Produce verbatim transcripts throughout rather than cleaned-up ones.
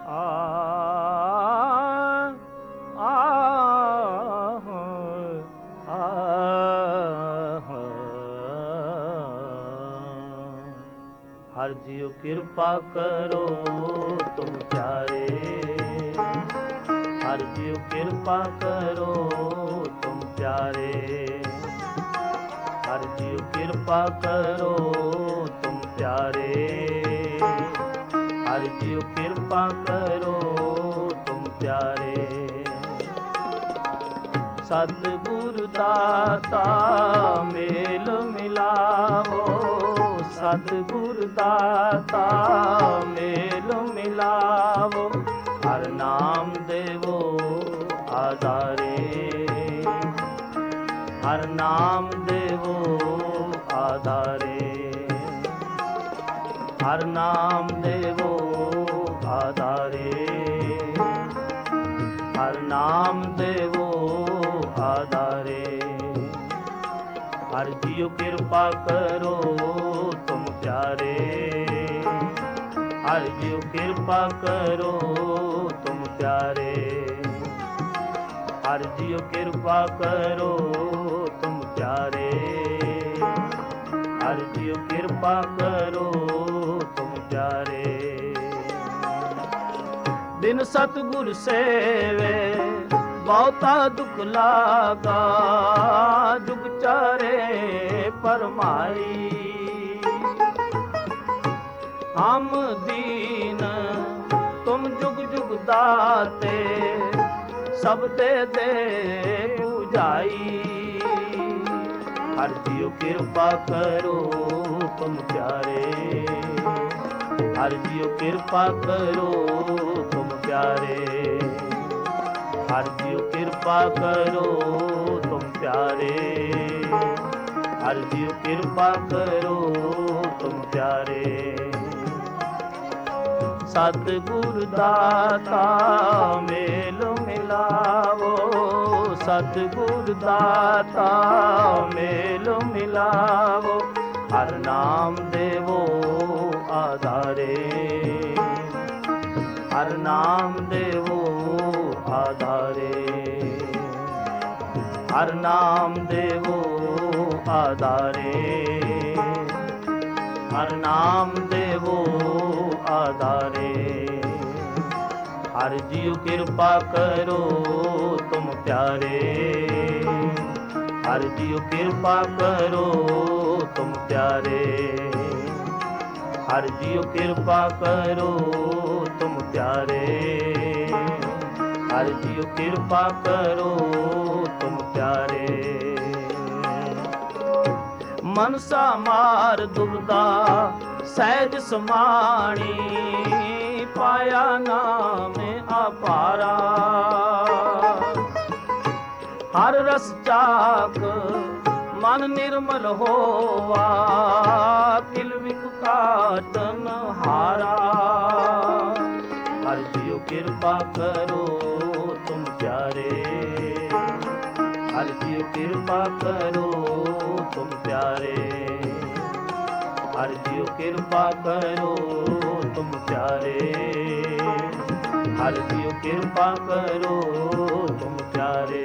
ਆ ਆ ਆ ਹਰ ਜੀਉ ਕਿਰਪਾ ਕਰੋ ਤੁਮ ਪਿਆਰੇ, ਹਰ ਜੀਉ ਕਿਰਪਾ ਕਰੋ ਤੁਮ ਪਿਆਰੇ, ਹਰ ਜੀਉ ਕਿਰਪਾ ਕਰੋ ਤੁਮ ਪਿਆਰੇ, ਹਰ ਜੀਉ ਕਿਰਪਾ ਕਰੋ ਤੁਮ ਪਿਆਰੇ। ਸਤਿਗੁਰ ਦਾਤਾ ਮੇਲ ਮਿਲਾਵੋ, ਸਤਿਗੁਰ ਦਾਤਾ ਮੇਲ ਮਿਲਾਵੋ, ਹਰ ਨਾਮ ਦੇਵੋ ਆਧਾਰੇ, ਹਰ ਨਾਮ ਦੇਵੋ ਆਧਾਰੇ, ਹਰ ਨਾਮ ਦੇਵੋ ਆਧਾਰੇ, ਹਰ ਨਾਮ ਦੇਵੋ ਆਧਾਰੇ। ਹਰ ਜੀਉ ਕਿਰਪਾ ਕਰੋ ਤੁਮ ਪਿਆਰੇ, ਹਰ ਜੀਉ ਕਿਰਪਾ ਕਰੋ ਤੁਮ ਪਿਆਰੇ, ਹਰ ਜੀਉ ਕਿਰਪਾ ਕਰੋ ਤੁਮ ਪਿਆਰੇ, ਹਰ ਜੀਉ ਕਿਰਪਾ ਕਰੋ ਤੁਮ ਪਿਆਰੇ। ਬਿਨ ਸਤਿਗੁਰ ਸੇਵੇ ਬਹੁਤਾ ਦੁਖ ਲਾਗਾ, ਜੁਗ ਚਾਰੇ ਪਰਮਾਈ, ਹਮ ਦੀਨ ਤੁਮ ਜੁਗ ਜੁਗ ਦਾਤੇ, ਸਭ ਦੇ ਦੇ ਪੂਜਾਈ। ਹਰ ਜੀਉ ਕਿਰਪਾ ਕਰੋ ਤੁਮ ਪਿਆਰੇ, ਹਰ ਜੀਉ ਕਿਰਪਾ ਕਰੋ ਤੁਮ ਪਿਆਰੇ, ਹਰ ਜੀਉ ਕਿਰਪਾ ਕਰੋ ਤੁਮ ਪਿਆਰੇ, ਹਰ ਜੀਉ ਕਿਰਪਾ ਕਰੋ ਤੁਮ ਪਿਆਰੇ। ਸਤਿਗੁਰ ਦਾਤਾ ਮੇਲ ਮਿਲਾਵੋ, ਸਤਿਗੁਰ ਦਾਤਾ ਮੇਲ ਮਿਲਾਵੋ, ਹਰ ਨਾਮ ਦੇਵੋ ਆਧਾਰੇ, ਹਰ ਨਾਮ ਦੇਵੋ ਆਧਾਰੇ, ਹਰ ਨਾਮ ਦੇਵੋ ਆਧਾਰੇ, ਹਰ ਨਾਮ ਦੇਵੋ ਆਧਾਰੇ। ਹਰ ਜੀਉ ਕਿਰਪਾ ਕਰੋ ਤੁਮ ਪਿਆਰੇ, ਹਰ ਜੀਉ ਕਿਰਪਾ ਕਰੋ ਤੁਮ ਪਿਆਰੇ, ਹਰ ਜੀਉ ਕਿਰਪਾ ਕਰੋ ਤੁਮ ਪਿਆਰੇ, ਹਰ ਜੀਉ ਕਿਰਪਾ ਕਰੋ ਤੁਮ ਪਿਆਰੇ। ਮਨਸਾ ਮਾਰ ਦੁਬਦਾ ਸਹਿਜ ਸਮਾਣੀ, ਪਾਇਆ ਨਾਮ ਅਪਾਰਾ, ਹਰ ਰਸ ਚਾਖ ਮਨ ਨਿਰਮਲ ਹੋਵਾ, ਕਿਲ ਵਿਖ ਕਾਟਨ ਹਾਰਾ। ਹਰ ਜੀਉ ਕਿਰਪਾ ਕਰੋ ਤੁਮ ਪਿਆਰੇ, ਹਰ ਜੀਉ ਕਿਰਪਾ ਕਰੋ ਤੁਮ ਪਿਆਰੇ, ਹਰ ਜੀਉ ਕਿਰਪਾ ਕਰੋ ਤੁਮ ਪਿਆਰੇ, ਹਰ ਜੀਉ ਕਿਰਪਾ ਕਰੋ ਤੁਮ ਪਿਆਰੇ।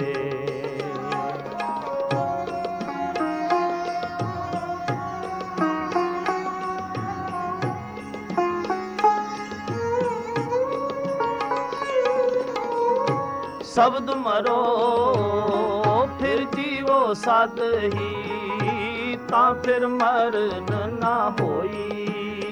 ਸ਼ਬਦ ਮਰੋ ਫਿਰ ਜੀਵੋ ਸਦ ਹੀ, ਤਾਂ ਫਿਰ ਮਰਨ ਨਾ ਹੋਈ।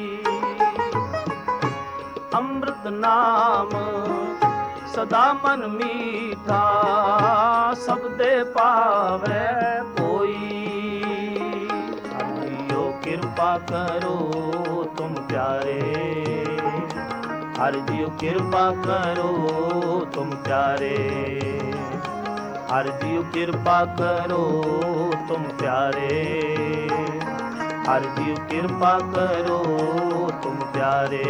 ਅੰਮ੍ਰਿਤ ਨਾਮ ਸਦਾ ਮਨ ਮੀਠਾ, ਸਭ ਦੇ ਪਾਵੈ ਕੋਈ। ਹਰ ਜੀਉ ਕਿਰਪਾ ਕਰੋ ਤੁਮ ਪਿਆਰੇ, ਹਰ ਜੀਉ ਕਿਰਪਾ ਕਰੋ ਤੁਮ ਪਿਆਰੇ, ਹਰ ਜੀਉ ਕਿਰਪਾ ਕਰੋ ਤੁਮ ਪਿਆਰੇ, ਹਰ ਜੀਉ ਕਿਰਪਾ ਕਰੋ ਤੁਮ ਪਿਆਰੇ।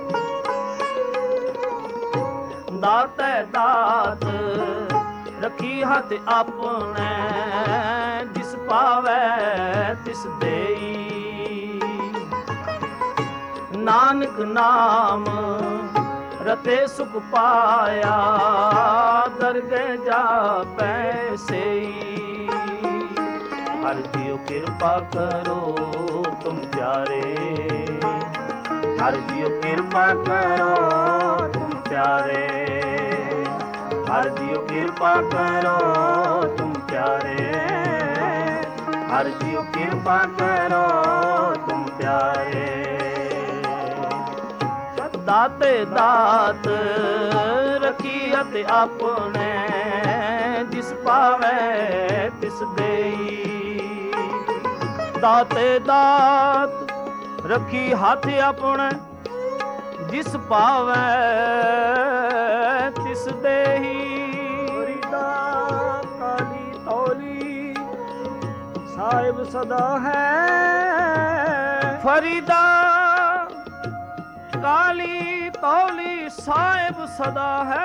ਦਾਤੈ ਦਾਤ ਰਖੀ रखी हाथ आपने जिस पावै तिस देई। नानक नाम रते सुख पाया दरगह जापै सेई। हर जियो कृपा करो तुम प्यारे, हर जियो कृपा करो तुम प्यारे, हर जियो कृपा करो तुम प्यारे, हर जियो कृपा करो तुम प्यारे। दाते दात रखी अते आपने जिस पावै तिस देई। दाते दात रखी हाथ अपने जिस पावै तिस देही। फरीदा काली तौली साहिब सदा है, फरीदा काली तौली साहिब सदा है।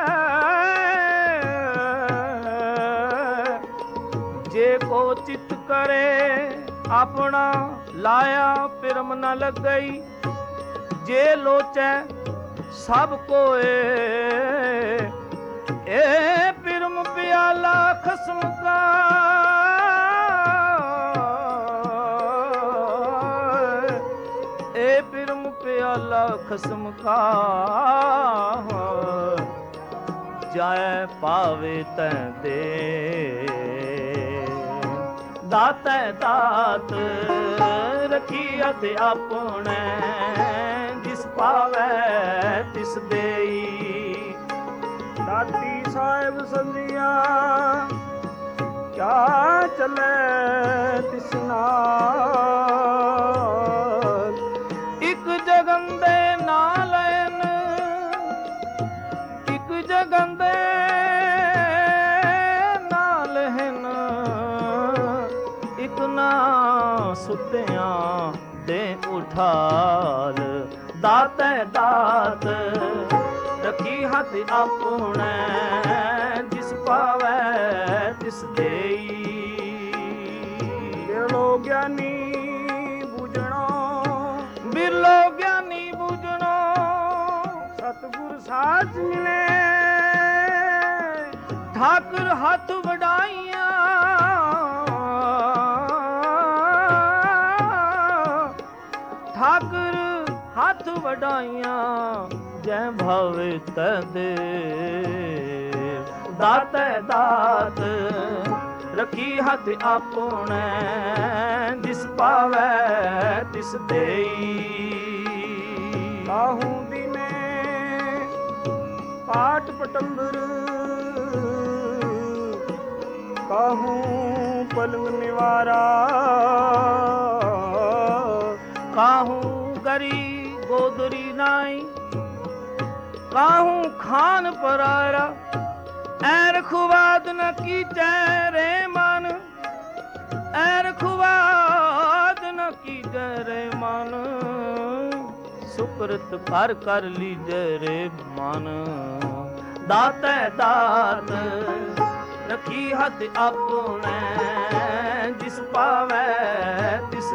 जे को चित करे अपना लाया पिरम न लग गई। जे लोचै सब कोए ए पिरम प्याला खसम का। ए पिरम प्याला खसम का जाए पावे तै दे। दातै दात रखी अते आपने जिस पावै तिस देई। दाती साहिब संदिया क्या चले तिस नाल। एक जगन दे नालैन, एक जगन दे नालैन, एक ना सुत्तियां दे उठाल। दातै दात रखी हाथ आपने जिस पावै तिस देई। बिरलो ज्ञानी बुझणो, बिरलो ज्ञानी बुझणो सतगुर साच मिले। ठाकुर हाथ वडाइया, ठाकुर हाथ वडाइया जै भावे तै दे। दातै दात रखी हाथ आपने जिस पावै तिस देई। काहू दिने पाट पटंबर, काहू पलंग निवारा। काहू गरी गोदरी नाई, काहू खान परारा। ऐर खुवाद न की रे मन, ऐर खुवाद न की रे मन। सुकृत कर कर लीजे रे मन। दातै दात रखी हाथ आपने जिस पावै तिस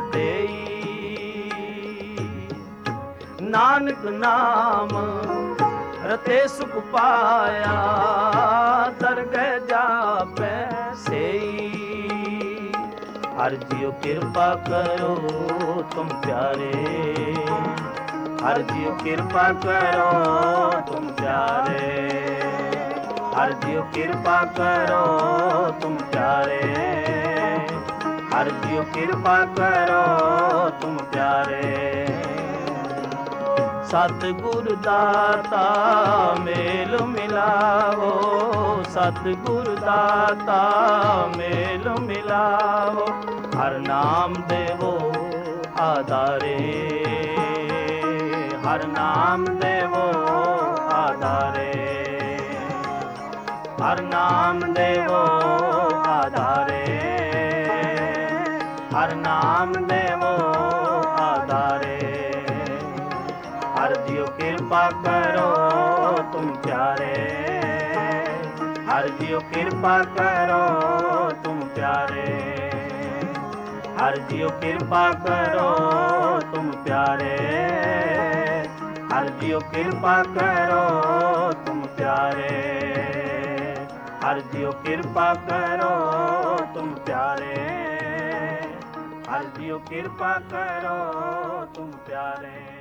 देई। नानक नाम रते सुख पाया दरगह जापै सेई। हर जियो कृपा करो तुम प्यारे, हर जियो कृपा करो तुम प्यारे, हर जियो कृपा करो तुम प्यारे, हर जियो कृपा करो तुम प्यारे। सतगुर दाता मेल मिलावो, सतगुर दाता मेल मिलावो। हर नाम देवो आधारे, हर नाम देवो आधारे, हर नाम देवो आधारे, हर नाम देवो आधारे। हर जियो कृपा करो तुम प्यारे, हर ਹਰ ਜੀਓ ਕਿਰਪਾ ਕਰੋ ਤੁਮ ਪਿਆਰੇ, ਹਰ ਜੀਓ ਕਿਰਪਾ ਕਰੋ ਤੁਮ ਪਿਆਰੇ, ਹਰ ਜੀਓ ਕਿਰਪਾ ਕਰੋ ਤੁਮ ਪਿਆਰੇ, ਹਰ ਜੀਓ ਕਿਰਪਾ ਕਰੋ ਤੁਮ ਪਿਆਰੇ, ਹਰ ਜੀਓ ਕਿਰਪਾ ਕਰੋ ਤੁਮ ਪਿਆਰੇ।